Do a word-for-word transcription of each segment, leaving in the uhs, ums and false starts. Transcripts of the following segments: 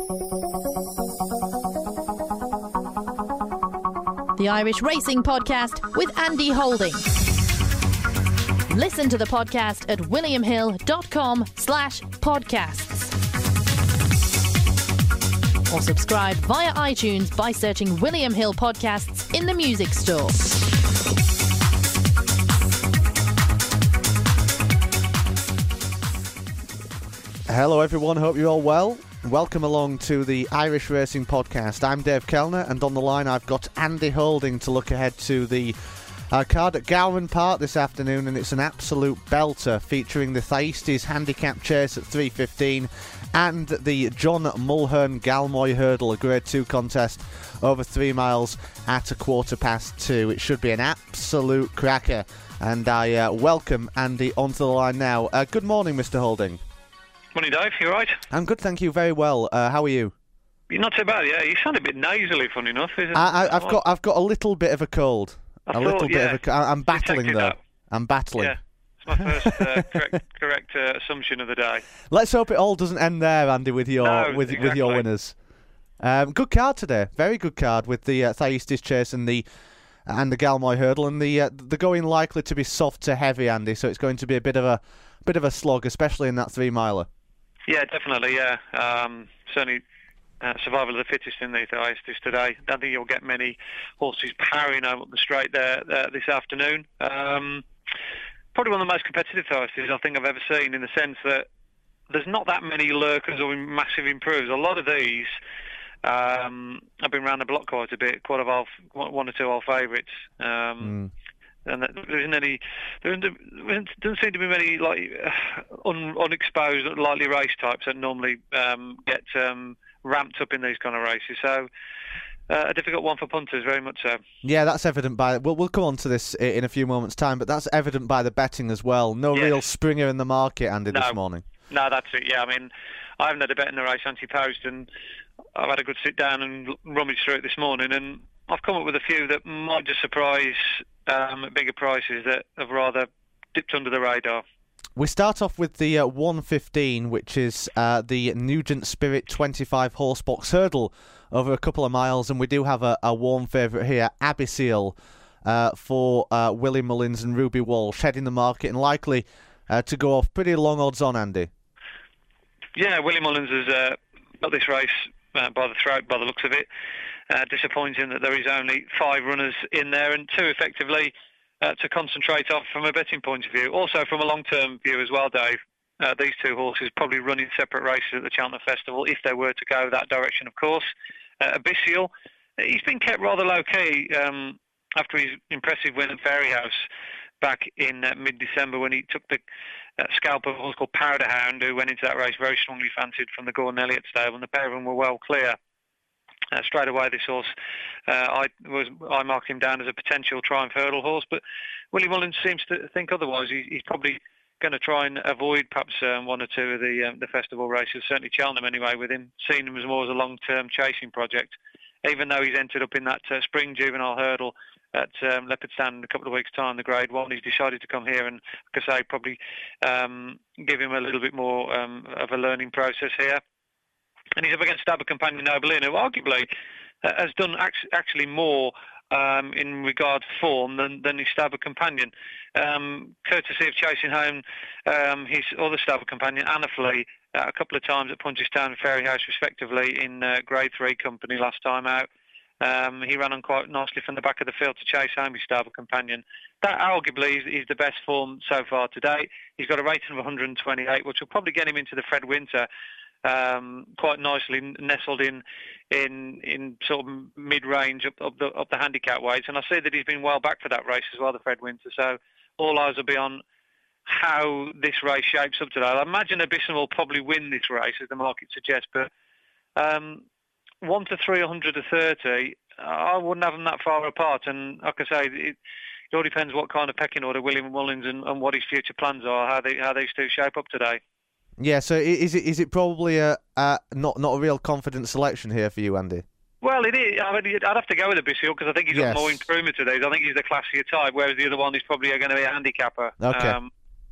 The Irish Racing Podcast with Andy Holding. Listen to the podcast at williamhill.com slash podcasts. Or subscribe via iTunes by searching William Hill Podcasts in the music store. Hello everyone, hope you're all well. Welcome along to the Irish Racing Podcast. I'm Dave Kellner, and on the line I've got Andy Holding to look ahead to the uh, card at Gowran Park this afternoon, and it's an absolute belter featuring the Thaistis Handicap Chase at three fifteen and the John Mulhern Galmoy Hurdle, a Grade two contest over three miles at a quarter past two. It should be an absolute cracker, and I uh, welcome Andy onto the line now. Uh, good morning, Mister Holding. Morning, Dave. You all right? I'm good, thank you. Very well. Uh, how are you? You're not too bad, yeah. You sound a bit nasally, funny enough. Isn't I, I, I've got I've got a little bit of a cold. I a thought, little bit yeah. of a. co- I'm battling though. That. I'm battling. Yeah, it's my first uh, correct, correct uh, assumption of the day. Let's hope it all doesn't end there, Andy, with your No, with exactly. with your winners. Um, good card today. Very good card with the uh, Thaistis Chase and the and the Galmoy Hurdle, and the uh, the going likely to be soft to heavy, Andy. So it's going to be a bit of a bit of a slog, especially in that three miler. Yeah, definitely, yeah. Um, certainly uh, survival of the fittest in the Thaistis today. Don't think you'll get many horses powering over the straight there uh, this afternoon. Um, probably one of the most competitive Thaistis I think I've ever seen, in the sense that there's not that many lurkers or massive improves. A lot of these um, have been round the block quite a bit, quite a while, one or two old favourites. Um, mm. And there isn't any, there isn't, there doesn't seem to be many like un, unexposed, lightly race types that normally um, get um, ramped up in these kind of races. So uh, a difficult one for punters, very much so. Yeah, that's evident by. We'll we'll come on to this in a few moments' time, but that's evident by the betting as well. No yes. real springer in the market, Andy, no. this morning. No, that's it. Yeah, I mean, I haven't had a bet in the race anti-post, and I've had a good sit down and rummage through it this morning, and I've come up with a few that might just surprise um, at bigger prices that have rather dipped under the radar. We start off with the uh, one fifteen, which is uh, the Nugent Spirit twenty-five horse box hurdle over a couple of miles, and we do have a, a warm favourite here, Abyssal, uh, for uh, Willie Mullins and Ruby Walsh, heading the market and likely uh, to go off pretty long odds on, Andy. Yeah, Willie Mullins has uh, got this race uh, by the throat, by the looks of it. Uh, disappointing that there is only five runners in there, and two effectively uh, to concentrate off from a betting point of view. Also from a long-term view as well, Dave, uh, these two horses probably running separate races at the Cheltenham Festival if they were to go that direction, of course. Uh, Abyssal, he's been kept rather low-key um, after his impressive win at Fairyhouse back in uh, mid-December, when he took the uh, scalp of a horse called Powder Hound, who went into that race very strongly fancied from the Gordon Elliott stable, and the pair of them were well clear. Uh, straight away, this horse, uh, I was I marked him down as a potential Triumph Hurdle horse, but Willie Mullins seems to think otherwise. He, he's probably going to try and avoid perhaps um, one or two of the um, the festival races, certainly Cheltenham anyway, with him seeing him as more as a long-term chasing project, even though he's entered up in that uh, spring juvenile hurdle at um, Leopardstown in a couple of weeks' time, the Grade One. He's decided to come here and, like I say, probably um, give him a little bit more um, of a learning process here. And he's up against Stabber Companion Nobelin, who arguably uh, has done act- actually more um, in regard to form than, than his Stabber Companion. Um, courtesy of chasing home um, his other Stabber Companion, Anna Flea, uh, a couple of times at Punchestown and Fairyhouse, respectively, in uh, Grade three company last time out. Um, he ran on quite nicely from the back of the field to chase home his Stabber Companion. That arguably is, is the best form so far to date. He's got a rating of one hundred twenty-eight, which will probably get him into the Fred Winter Um, quite nicely nestled in in in sort of mid-range up, up the up the handicap weights, and I see that he's been well back for that race as well, the Fred Winter. So all eyes will be on how this race shapes up today. I imagine Abyssal will probably win this race, as the market suggests, but um, one to three, one hundred to thirty, I wouldn't have them that far apart. And like I say, it, it all depends what kind of pecking order William Mullins and, and what his future plans are, how they how these two shape up today. Yeah, so is it is it probably a, a not not a real confident selection here for you, Andy? Well, it is. I mean, I'd have to go with Abyssal because I think he's got yes. more improvement to these. I think he's the classier type, whereas the other one is probably going to be a handicapper. Okay. Um,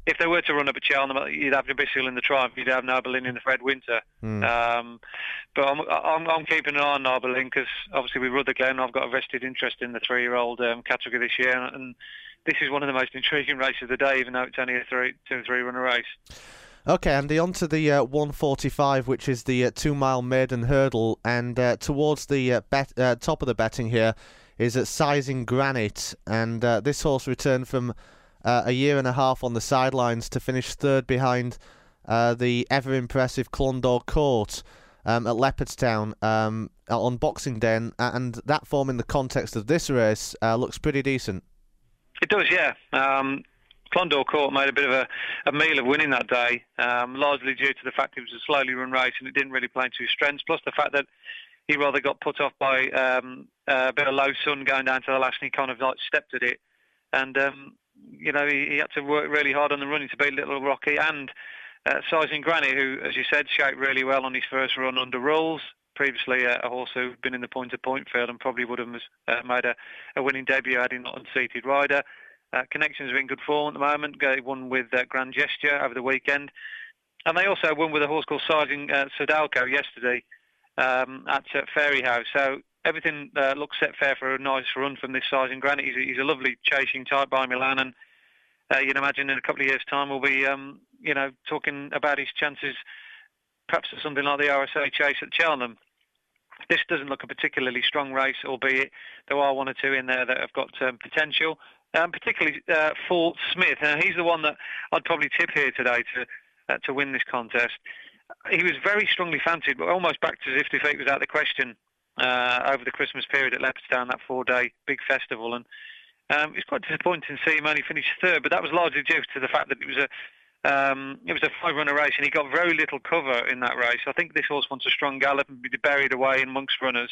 if they were to run up at Cheltenham, you'd have Nabissil in the Triumph, you'd have Noble in the Fred Winter. Mm. Um, but I'm, I'm, I'm keeping an eye on Noble because obviously with Rutherglen, I've got a vested interest in the three-year-old um, category this year, and, and this is one of the most intriguing races of the day, even though it's only a three, two or three runner race. Okay, Andy, on to the uh, one forty-five, which is the uh, two-mile maiden hurdle, and uh, towards the uh, bet, uh, top of the betting here is at Sizing Granite, and uh, this horse returned from uh, a year and a half on the sidelines to finish third behind uh, the ever-impressive Clondor Court um, at Leopardstown um, on Boxing Day, and, and that form in the context of this race uh, looks pretty decent. It does, yeah. Um, Clondor Court made a bit of a, a meal of winning that day, um, largely due to the fact it was a slowly run race and it didn't really play to his strengths, plus the fact that he rather got put off by um, a bit of low sun going down to the last, and he kind of like stepped at it. And, um, you know, he, he had to work really hard on the running to beat Little Rocky and uh, Sizing Granny, who, as you said, shaped really well on his first run under rules. Previously uh, a horse who'd been in the point-to-point field and probably would have uh, made a, a winning debut had he not unseated rider. Uh, Connections are in good form at the moment. They won with uh, Grand Gesture over the weekend. And they also won with a horse called Sizing uh, Sodalco yesterday um, at uh, Fairyhouse. So everything uh, looks set fair for a nice run from this Sizing Granite. He's a, he's a lovely chasing type by Milan. And uh, you'd imagine in a couple of years' time we'll be, um, you know, talking about his chances perhaps at something like the R S A Chase at Cheltenham. This doesn't look a particularly strong race, albeit there are one or two in there that have got um, potential. Um, particularly uh, Fort Smith. Now, he's the one that I'd probably tip here today to uh, to win this contest. He was very strongly fancied, but almost backed as if defeat was out of the question uh, over the Christmas period at Leopardstown, that four-day big festival. And um, it's quite disappointing to see him only finish third, but that was largely due to the fact that it was a um, it was a five-runner race, and he got very little cover in that race. I think this horse wants a strong gallop and be buried away amongst runners.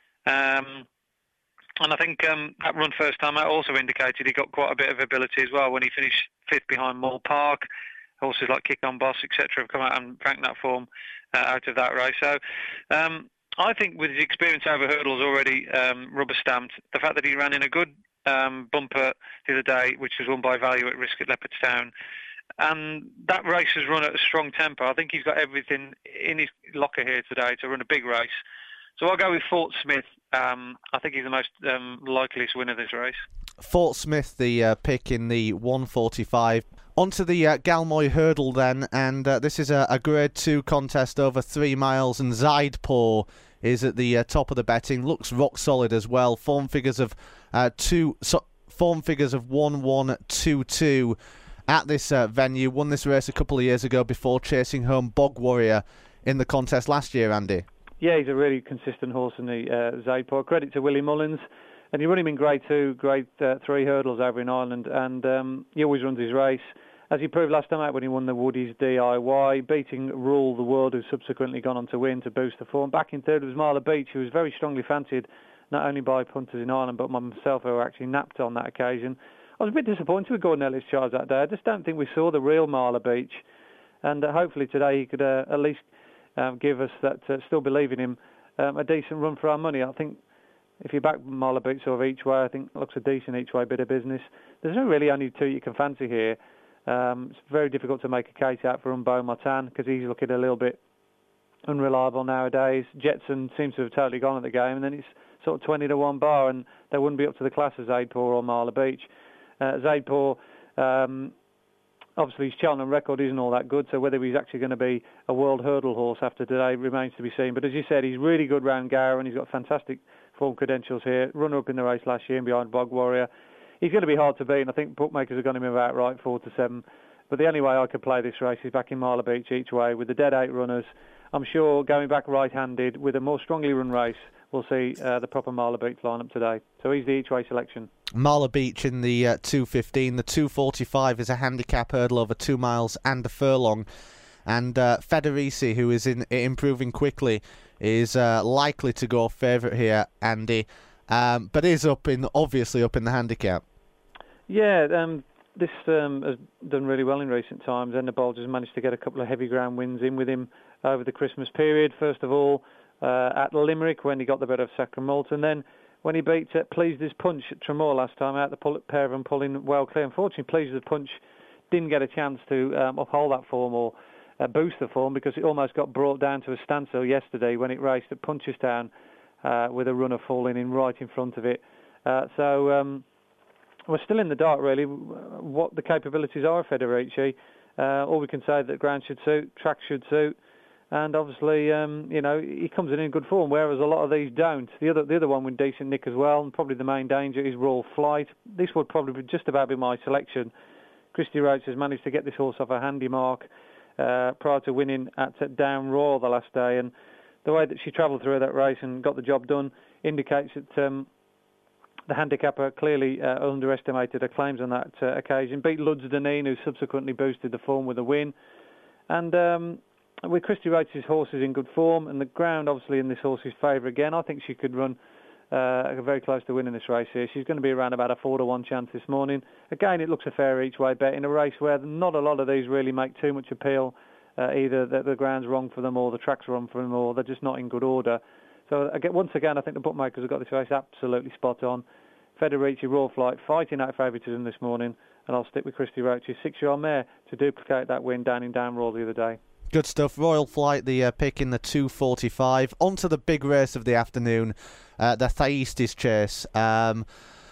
Um, And I think um, that run first time out also indicated he got quite a bit of ability as well when he finished fifth behind Mall Park. Horses like Kick On Boss, et cetera, have come out and cranked that form uh, out of that race. So um, I think with his experience over hurdles already um, rubber stamped, the fact that he ran in a good um, bumper the other day, which was won by Value at Risk at Leopardstown, and that race has run at a strong tempo. I think he's got everything in his locker here today to run a big race. So I'll go with Fort Smith. Um, I think he's the most um, likeliest winner of this race. Fort Smith, the uh, pick in the one forty-five. On to the uh, Galmoy Hurdle then, and uh, this is a, a Grade two contest over three miles, and Zaidpour is at the uh, top of the betting. Looks rock solid as well. Form figures of uh, two, so, form figures of one one two two at this uh, venue. Won this race a couple of years ago before chasing home Bog Warrior in the contest last year, Andy. Yeah, he's a really consistent horse in the uh, Zaidpour. Credit to Willie Mullins. And he run him in Grade two, Grade uh, three hurdles over in Ireland. And um, he always runs his race. As he proved last time out when he won the Woodies D I Y, beating Rule the World, who's subsequently gone on to win to boost the form. Back in third was Marla Beach, who was very strongly fancied, not only by punters in Ireland, but myself, who actually napped on that occasion. I was a bit disappointed with Gordon Ellis' charge that day. I just don't think we saw the real Marla Beach. And uh, hopefully today he could uh, at least... Um, give us that, uh, still believe in him, um, a decent run for our money. I think if you back Marla Beach sort of each way, I think it looks a decent each way bit of business. There's no really only two you can fancy here. Um, it's very difficult to make a case out for Umbo Martin because he's looking a little bit unreliable nowadays. Jetson seems to have totally gone at the game, and then it's sort of twenty to one bar, and they wouldn't be up to the class of Zaidpour or Marla Beach. Uh, Zaidpour, um, obviously his Cheltenham record isn't all that good, so whether he's actually going to be a world hurdle horse after today remains to be seen. But as you said, he's really good round Gower, and he's got fantastic form credentials here. Runner-up in the race last year and behind Bog Warrior. He's going to be hard to beat, and I think bookmakers have got him about right, four to seven. But the only way I could play this race is back in Marla Beach each way with the dead eight runners. I'm sure going back right-handed with a more strongly run race, we'll see uh, the proper Marla Beach lineup today. So he's the each-way selection. Marla Beach in the uh, two fifteen. The two forty-five is a handicap hurdle over two miles and a furlong. And uh, Federici, who is in, improving quickly, is uh, likely to go favourite here, Andy. Um, but is up in obviously up in the handicap. Yeah, um, this um, has done really well in recent times. And the Bulgers managed to get a couple of heavy ground wins in with him over the Christmas period. First of all, uh, at Limerick when he got the better of Sacramento, and then when he beat uh, Pleased As Punch at Tremor last time out, the pull, pair of them pulling well clear. Unfortunately, Pleased As Punch didn't get a chance to um, uphold that form or uh, boost the form because it almost got brought down to a standstill yesterday when it raced at Punchestown uh, with a runner falling in right in front of it. Uh, so um, we're still in the dark, really, what the capabilities are of Federici. Uh, all we can say is that ground should suit, track should suit, and obviously, um, you know, he comes in in good form, whereas a lot of these don't. The other, the other one with decent nick as well, and probably the main danger is Royal Flight. This would probably just about be my selection. Christy Roach has managed to get this horse off a handy mark uh, prior to winning at, at Down Royal the last day, and the way that she travelled through that race and got the job done indicates that um, the handicapper clearly uh, underestimated her claims on that uh, occasion. Beat Lutz Deneen, who subsequently boosted the form with a win. And um, with Christy Roach's horses in good form, and the ground obviously in this horse's favour again, I think she could run uh, very close to winning this race here. She's going to be around about a four to one chance this morning. Again, it looks a fair each way bet in a race where not a lot of these really make too much appeal. Uh, either that the ground's wrong for them, or the track's wrong for them, or they're just not in good order. So again, once again, I think the bookmakers have got this race absolutely spot on. Federici, Royal Flight, fighting out favouritism this morning, and I'll stick with Christy Roach's six-year-old mare to duplicate that win down in Down Royal the other day. Good stuff. Royal Flight, the uh, pick in the two forty-five. On to the big race of the afternoon, uh, the Thaistis Chase. Um,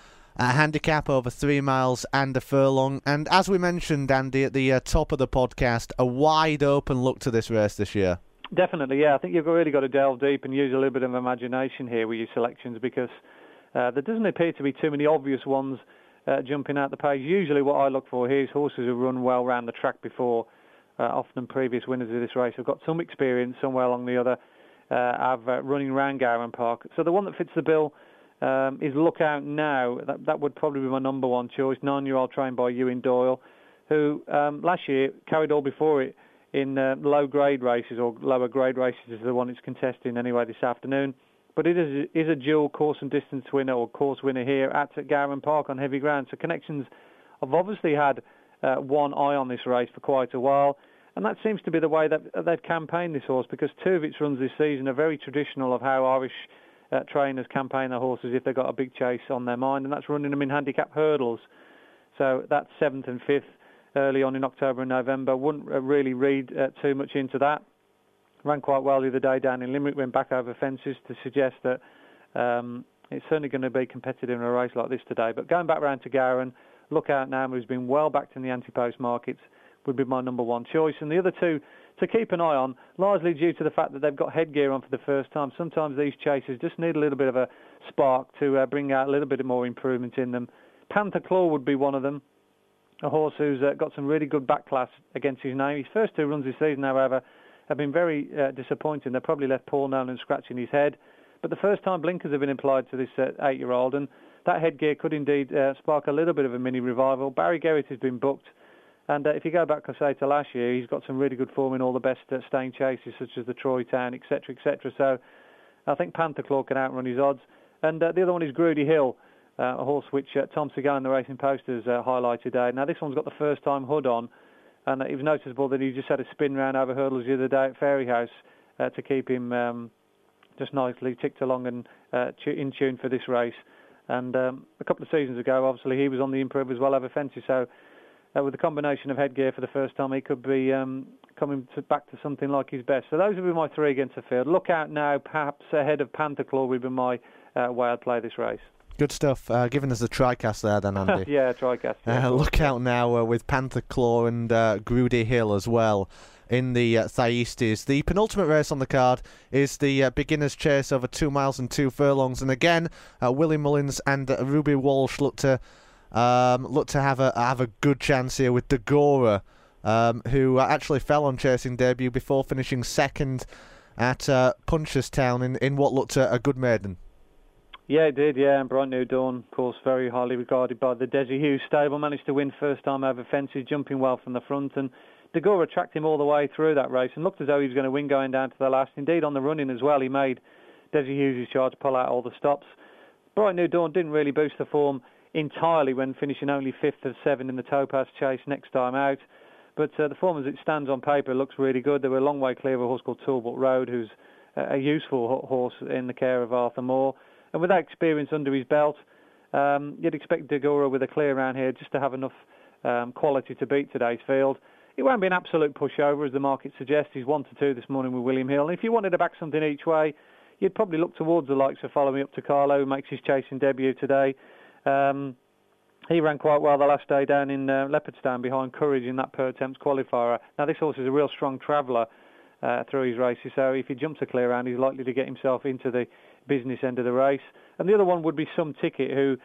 a handicap over three miles and a furlong. And as we mentioned, Andy, at the uh, top of the podcast, a wide-open look to this race this year. Definitely, yeah. I think you've really got to delve deep and use a little bit of imagination here with your selections, because uh, there doesn't appear to be too many obvious ones uh, jumping out the page. Usually what I look for here is horses who run well round the track before. Uh, often previous winners of this race have got some experience somewhere along the other, uh, have uh, running round Gowran Park. So the one that fits the bill um, is Lookout Now. That, that would probably be my number one choice. Nine-year-old trained by Ewan Doyle, who um, last year carried all before it in uh, low-grade races, or lower-grade races is the one it's contesting anyway this afternoon. But it is, is a dual course and distance winner, or course winner here at Gowran Park on heavy ground. So Connections have obviously had uh, one eye on this race for quite a while, and that seems to be the way that they've campaigned this horse, because two of its runs this season are very traditional of how Irish uh, trainers campaign their horses if they've got a big chase on their mind, and that's running them in handicap hurdles. So that's seventh and fifth early on in October and November. Wouldn't really read uh, too much into that. Ran quite well the other day down in Limerick, went back over fences to suggest that um, it's certainly going to be competitive in a race like this today. But going back round to Gowran, Lookout Now, who's been well backed in the anti-post markets, would be my number one choice. And the other two to keep an eye on, largely due to the fact that they've got headgear on for the first time. Sometimes these chases just need a little bit of a spark to uh, bring out a little bit more improvement in them. Panther Claw would be one of them, a horse who's uh, got some really good back class against his name. His first two runs this season, however, have been very uh, disappointing. They probably left Paul Nolan scratching his head. But the first time blinkers have been applied to this uh, eight-year-old, and that headgear could indeed uh, spark a little bit of a mini revival. Barry Gerrit has been booked. And uh, if you go back, I say, to last year, he's got some really good form in all the best uh, staying chases, such as the Troy Town, et cetera, et cetera. So I think Panther Claw can outrun his odds. And uh, the other one is Grudy Hill, uh, a horse which uh, Tom Segal in the Racing Post has uh, highlighted today. Now, this one's got the first-time hood on, and uh, it was noticeable that he just had a spin round over hurdles the other day at Fairyhouse uh, to keep him um, just nicely ticked along and uh, in tune for this race. And um, a couple of seasons ago, obviously, he was on the improve as well over fences. So Uh, with a combination of headgear for the first time, he could be um, coming to, back to something like his best. So those would be my three against the field. Lookout Now, perhaps ahead of Panther Claw, would be my uh, way I'd play this race. Good stuff. Uh, giving us the TriCast there then, Andy. yeah, TriCast. Yeah. Uh, Lookout Now uh, with Panther Claw and uh, Grudy Hill as well in the uh, Thaistis. The penultimate race on the card is the uh, beginner's chase over two miles and two furlongs. And again, uh, Willie Mullins and uh, Ruby Walsh look to Um, look to have a have a good chance here with Dagora, um, who actually fell on chasing debut before finishing second at uh, Punchestown in, in what looked a, a good maiden. Yeah, it did, yeah, and Bright New Dawn, of course, very highly regarded by the Desi Hughes stable, managed to win first time over fences, jumping well from the front, and Dagora tracked him all the way through that race and looked as though he was going to win going down to the last. Indeed, on the running as well, he made Desi Hughes' charge pull out all the stops. Bright New Dawn didn't really boost the form entirely when finishing only fifth of seven in the Topaz Chase next time out. But uh, the form as it stands on paper looks really good. They were a long way clear of a horse called Talbot Road, who's uh, a useful horse in the care of Arthur Moore. And with that experience under his belt, um, you'd expect Dagora with a clear round here just to have enough um, quality to beat today's field. It won't be an absolute pushover, as the market suggests. He's one to two this morning with William Hill. And if you wanted to back something each way, you'd probably look towards the likes of Follow Me Up to Carlo, who makes his chasing debut today. Um, he ran quite well the last day down in uh, Leopardstown behind Courage in that per attempts qualifier. Now, this horse is a real strong traveller uh, through his races, so if he jumps a clear round, he's likely to get himself into the business end of the race. And the other one would be Some Ticket, who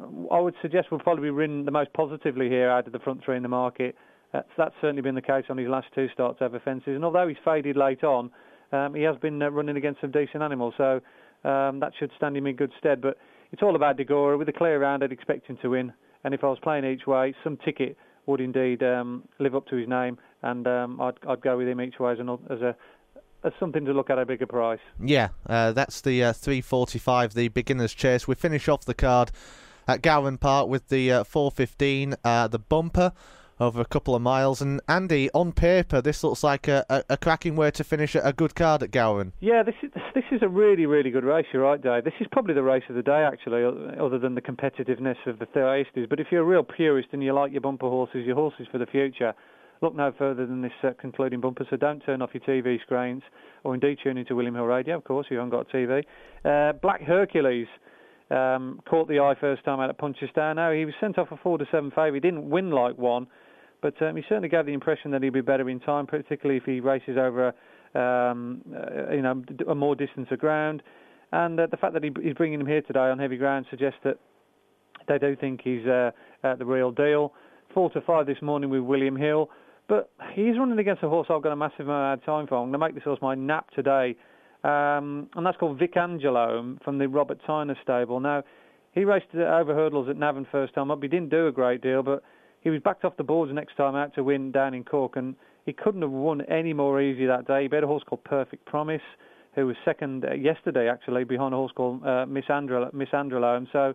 I would suggest will probably be ridden the most positively here out of the front three in the market. Uh, that's certainly been the case on his last two starts over fences. And although he's faded late on, um, he has been uh, running against some decent animals. So um, that should stand him in good stead. But it's all about Degora. With a clear round, I'd expect him to win. And if I was playing each way, Some Ticket would indeed um, live up to his name. And um, I'd, I'd go with him each way as, an, as a as something to look at a bigger price. Yeah, uh, that's the uh, three forty-five, the beginner's chase. We finish off the card at Gowran Park with the uh, four fifteen, uh, the bumper over a couple of miles. And Andy, on paper, this looks like a, a, a cracking way to finish a good card at Gowran. Yeah, this is this is a really, really good race. You're right, Dave. This is probably the race of the day, actually, other than the competitiveness of the Thyestes. But if you're a real purist and you like your bumper horses, your horses for the future, look no further than this uh, concluding bumper. So don't turn off your T V screens, or indeed tune into William Hill Radio, of course, if you haven't got a T V. Uh, Black Hercules um, caught the eye first time out at Punchestown. Now, he was sent off a four to seven favourite. He didn't win like one, but um, he certainly gave the impression that he'd be better in time, particularly if he races over a, um, uh, you know, a more distance of ground. And uh, the fact that he, he's bringing him here today on heavy ground suggests that they do think he's uh, uh, the real deal. Four to five this morning with William Hill. But he's running against a horse I've got a massive amount of time for. I'm going to make this horse my nap today. Um, and that's called Vic Angelo from the Robert Tyner stable. Now, he raced over hurdles at Navan first time up. He didn't do a great deal, but he was backed off the boards next time out to win down in Cork. And he couldn't have won any more easy that day. He beat a horse called Perfect Promise, who was second uh, yesterday, actually, behind a horse called uh, Miss Andrelo. Miss Andrelo. And so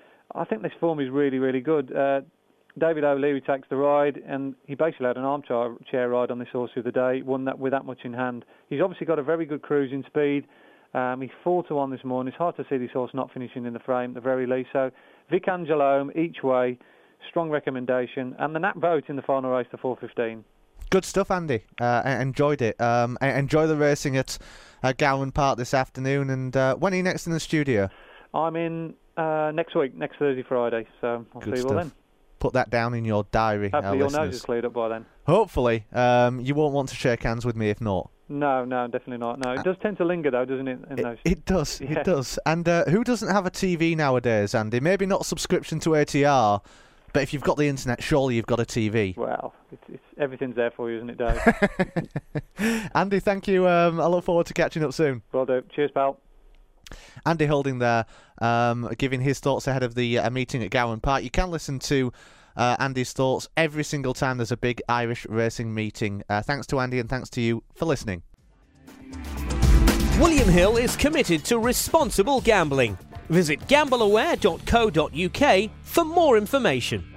I think this form is really, really good. Uh, David O'Leary takes the ride, and he basically had an armchair chair ride on this horse the other day, won that with that much in hand. He's obviously got a very good cruising speed. Um, he's four to one this morning. It's hard to see this horse not finishing in the frame at the very least. So Vic Angelo each way, strong recommendation, and the Nat vote in the final race to four fifteen. Good stuff, Andy. Uh, I enjoyed it. Um, I enjoy the racing at uh, Gowran Park this afternoon. And uh, when are you next in the studio? I'm in uh, next week, next Thursday, Friday. So I'll Good see you all then. Put that down in your diary. Hopefully your nose is cleared up by then. Hopefully. Um, you won't want to shake hands with me if not. No, no, definitely not. No, it does tend to linger though, doesn't it? In it, those... it does, yeah. it does. And uh, who doesn't have a T V nowadays, Andy? Maybe not a subscription to A T R, but if you've got the internet, surely you've got a T V. Well, it's, it's, everything's there for you, isn't it, Dave? Andy, thank you. Um, I look forward to catching up soon. Will do. Cheers, pal. Andy Holding there, um, giving his thoughts ahead of the uh, meeting at Gowran Park. You can listen to uh, Andy's thoughts every single time there's a big Irish racing meeting. Uh, thanks to Andy and thanks to you for listening. William Hill is committed to responsible gambling. Visit gamble aware dot co dot uk for more information.